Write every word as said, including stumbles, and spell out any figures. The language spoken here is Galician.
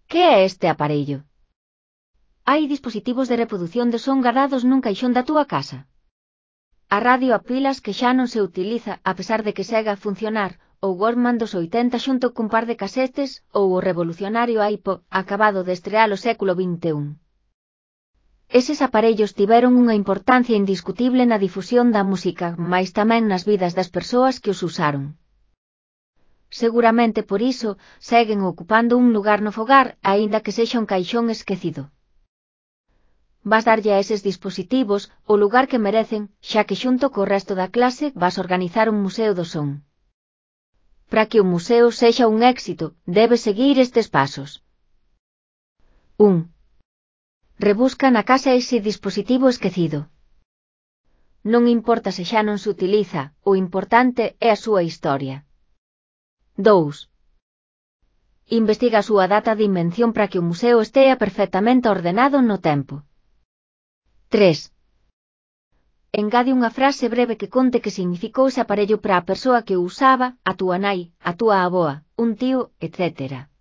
Que é este aparello? Hai dispositivos de reprodución de son gardados nun caixón da túa casa? A radio a pilas que xa non se utiliza a pesar de que segue a funcionar, ou Walkman dos oitenta xunto cun par de casetes, ou o revolucionario iPod acabado de estrear o século vinte e un. Eses aparellos tiveron unha importancia indiscutible na difusión da música, mais tamén nas vidas das persoas que os usaron. Seguramente por iso, seguen ocupando un lugar no fogar, aínda que sexa un caixón esquecido. Vas darlle a eses dispositivos o lugar que merecen, xa que xunto co resto da clase vas organizar un museo do son. Para que o museo sexa un éxito, debes seguir estes pasos. un. Rebusca na casa ese dispositivo esquecido. Non importa se xa non se utiliza, o importante é a súa historia. dous. Investiga a súa data de invención para que o museo estea perfectamente ordenado no tempo. tres. Engade unha frase breve que conte que significou ese aparello para a persoa que o usaba, a túa nai, a túa avoa, un tío, etcétera.